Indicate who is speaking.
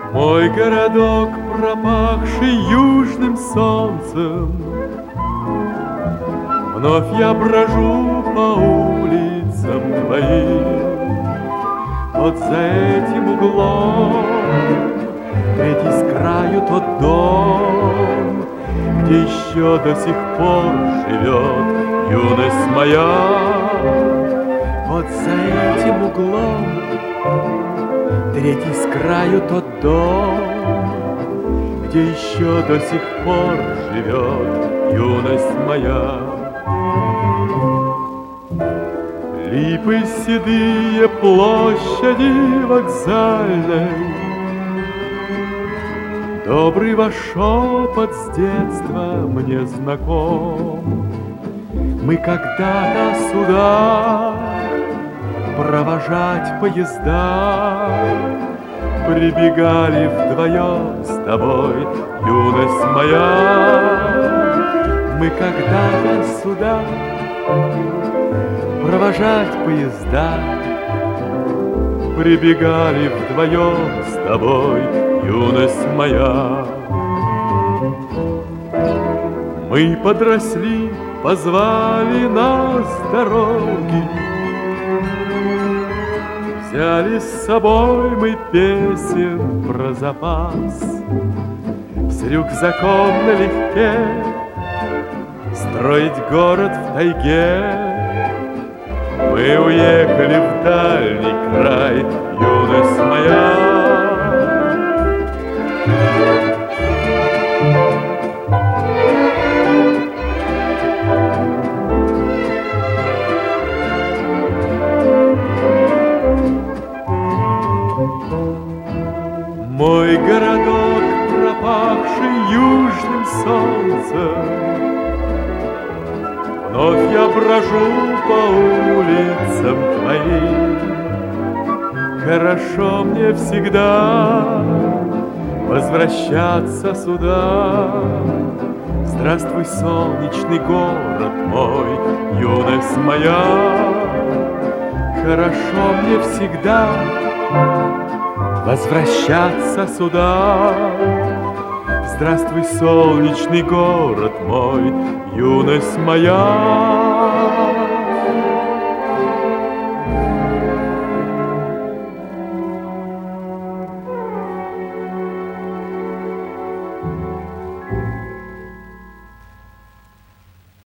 Speaker 1: Мой городок, пропахший южным солнцем, вновь я брожу по улицам твоим. Вот за этим углом третий с краю тот дом, где еще до сих пор живет юность моя. Вот за этим углом третий с краю тот дом, где еще до сих пор живет юность моя. Липы седые площади вокзальной, добрый ваш шепот с детства мне знаком. Мы когда-то сюда провожать поезда прибегали вдвоем с тобой, юность моя. Мы когда-то сюда провожать поезда прибегали вдвоем с тобой, юность моя. Мы подросли, позвали нас дороги, взяли с собой мы песен про запас. С рюкзаком налегке строить город в тайге мы уехали в дальний край, юность моя. Мой городок, пропахший южным солнцем, вновь я брожу по улицам твоим. Хорошо мне всегда возвращаться сюда. Здравствуй, солнечный город мой, юность моя. Хорошо мне всегда возвращаться сюда. Здравствуй, солнечный город мой, юность моя.